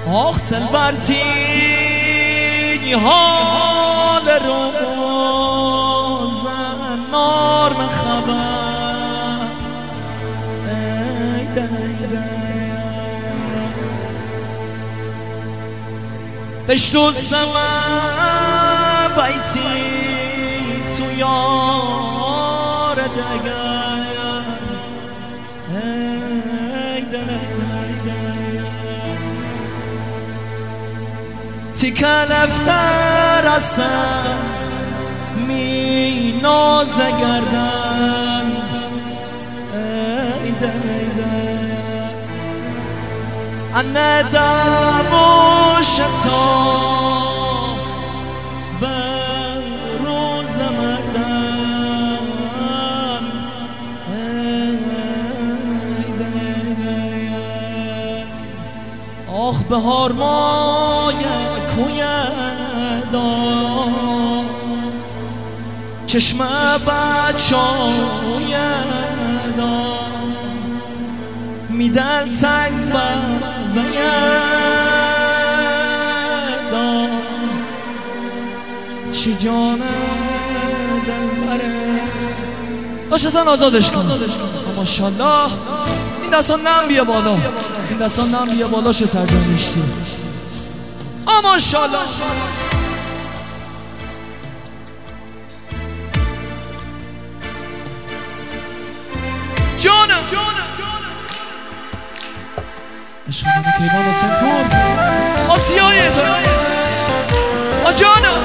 آخ سلبرتی حال روزن نار خبر ایده بشتو سما بیتی تو یار دگر ایده تیکل افتر اصلا می نازه گردن ایده انه دبوش تا به روز مردن آخ بهار مایه کوی دار چشم بچای دار میدل تنگ دار چی جانه دل بره داشت ازن آزادش کن ماشالله این دستان نم بیا بالا این دستان نم بیا بالا شه سرجان میشتی ماشالله جانم عشق من کیوان و سنپور آسیای جانم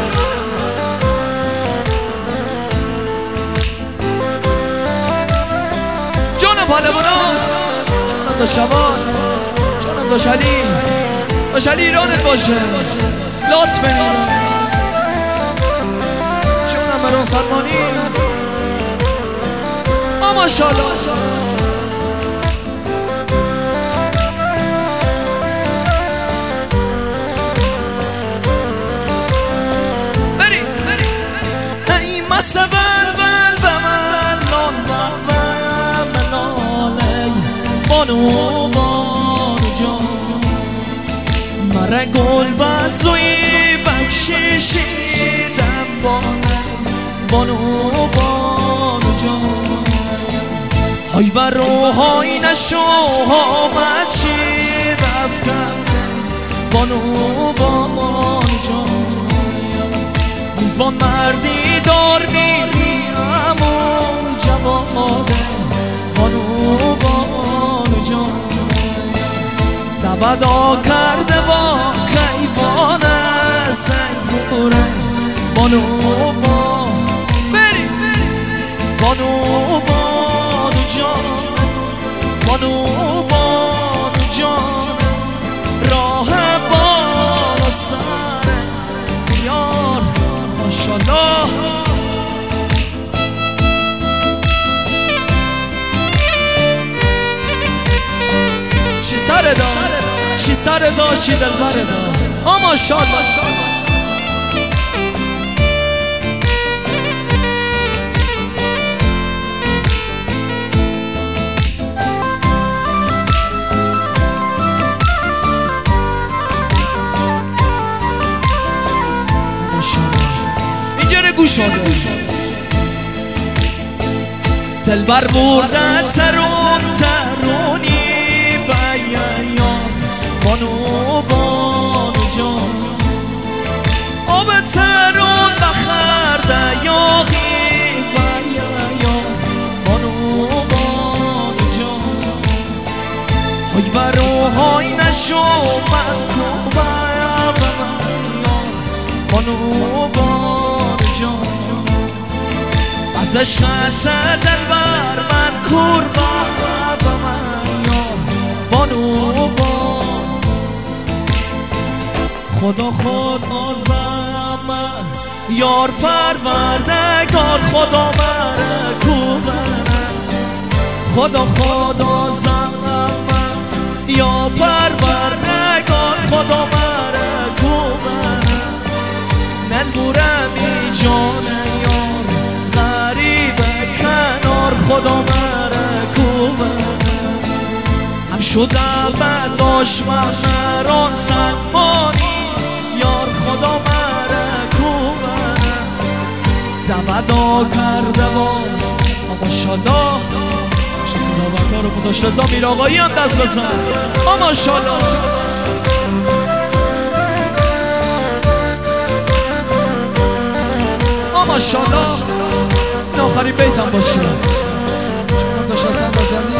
پهلوانا جانم دا شبان جانم دا شلی ایرانت باشه لات بنیم جانم بران سلمانی ماشالله بری ای مسبل بل بمن لال ملالی بانو جان مرا گل بزوی بکشیدم بانو جان های بر روحای نشو آمد چی رفتم بانو جان میزبان مردی دار میریم و جواده بانو جان دبدا کرده با کیوان سنگوره بانو بری بانو جان راه بالا سر بیار ماشالله شی سر دا شی دلبر دا ماشالله اینجا گوش آده دلبر برده ترونی بیان بانو جان آب ترون بخرده یاقی بیان بانو جان های بروهای نشو من بانو جان از عشقت دلبر من قربان به من بانو خدا آزم یار پروردگار خدا بره کوبنم خدا آزم یا پروردگار خدا بره کوبنم نلبورمی جان یار غریب کنار خدا بره کوبنم شدم برداشت من مران سنفانی یار خدا مرکو دودا کرده با ماشالله صدا بردار رو مداش رضا میر آقایی هم دست بزن ماشالله ماشالله این آخری بیت هم باشه چونم داشت اصلا بزنی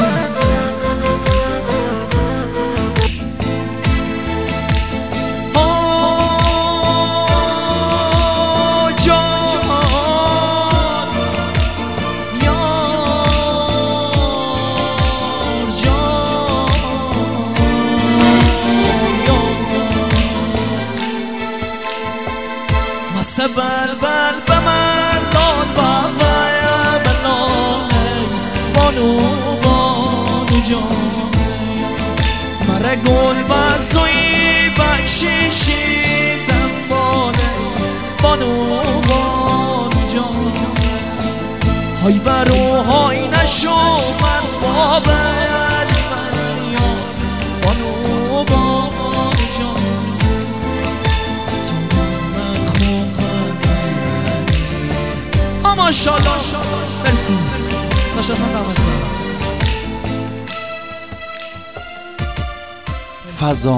بلبل به من داد بابای بلای بانو بانو جان مره گل بازوی بکشیشیدم بانو بانو جان های برو های نشو من بابای بانو بانو جان ماشالله مرسی داشت اصلا دعوت